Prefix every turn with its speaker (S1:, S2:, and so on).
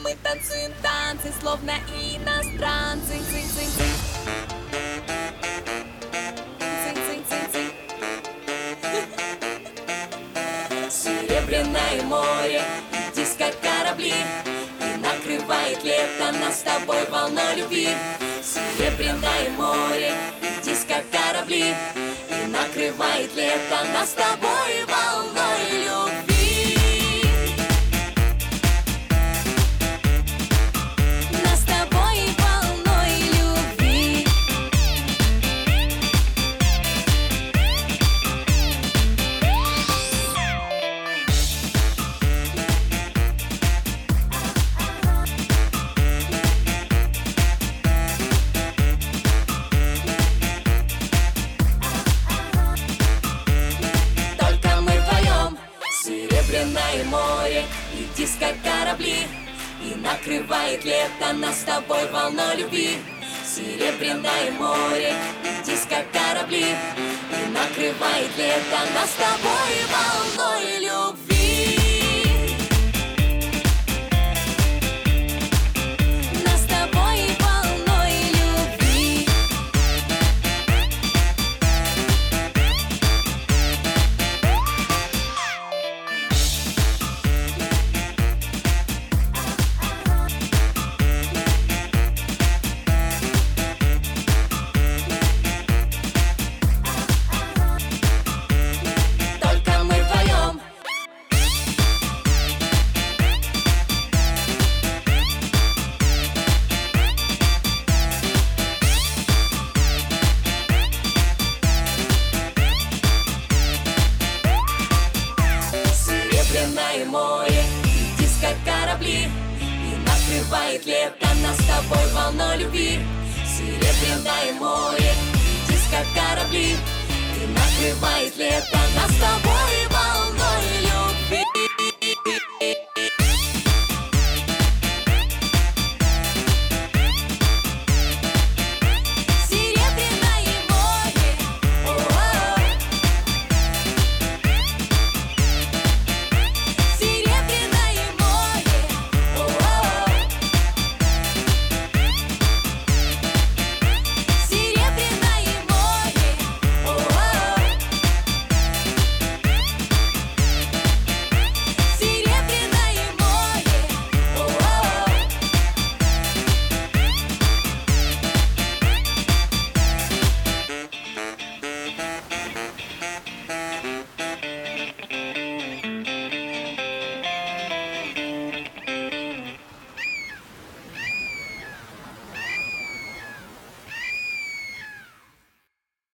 S1: мы танцуем танцы, словно иностранцы. Цинь-цинь-цинь. Цинь-цинь-цинь-цинь. Серебряное море, диско корабли, и накрывает лето нас с тобой волной любви. Серебряное море, диско корабли, и накрывает лето нас с тобой волной любви. Нас с тобой волной любви. Только мы вдвоем. Серебряное море и диско корабли, и накрывает лето нас с тобой волной любви. Серебряное море и диско корабли, и накрывает лето нас с тобой волной любви. Нас с тобой волной любви. Только мы вдвоем. Серебряное море и диско корабли, и накрывает лето нас с тобой волной любви. Серебряное море и диско корабли, и накрывает лето нас с тобой